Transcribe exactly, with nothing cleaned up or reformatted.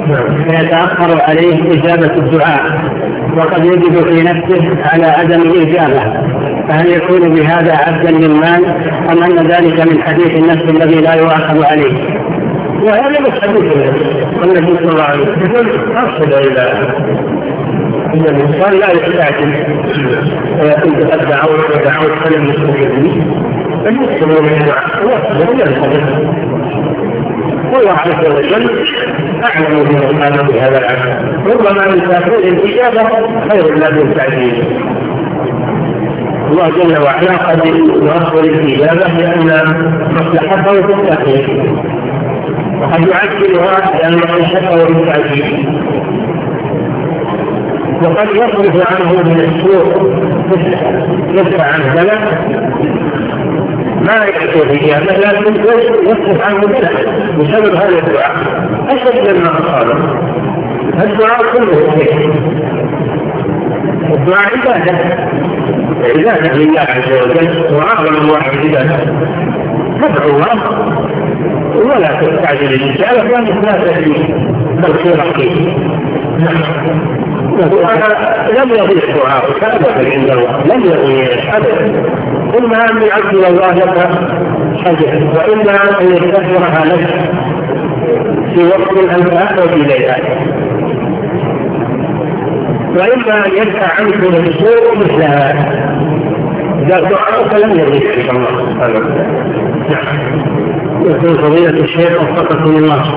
فيتأخر عليه إجابة الدعاء وقد يجد في نفسه على عدم الإجابة، فهل يكون بهذا عبدا للمال أم أن ذلك من حديث النفس الذي لا يؤاخذ عليه؟ وهذا مش حديث النبي صلى الله عليه وسلم أرشد إلى إن الإنسان لا يستعجل ويقول قد دعوت ودعوت فلم يستجب فالمسلم من الدعاء ولا يستجب، والله عز وجل أعلم بما بهذا العمل، ربما من تأخير الإجابة خير لا من تعجيل. الله جل وعلا قد يؤخر الإجابة لأن مصلحته في التأخير، وقد يعجلها لأن مصلحته في التعجيل، وقد يصرف عنه من السوء يدفع عنه بلد ما يحصل إجابة، لكن يصرف عنه بلد بسبب هذا الدعاء أشد مما أصابه. الدعاء كله خير، الدعاء عبادة عبادة لله عز وجل، وأعظم أنواع العبادة تدعو الله ولا تستعجل الإجابة لأنك لا تدري ما الخير فيه. لم يضيع دعاءك أبدا عند الله، لم يضيع أبدا، إما أن يعجل الله لك حاجة وإما أن يستغفرها لك في وقت أنت أحوج إليها، وإما أن يدفع عنك من السوء مثلها. إذا دعاءك لم يضيع الله. يقول فضيلة الشيخ وفقكم الله،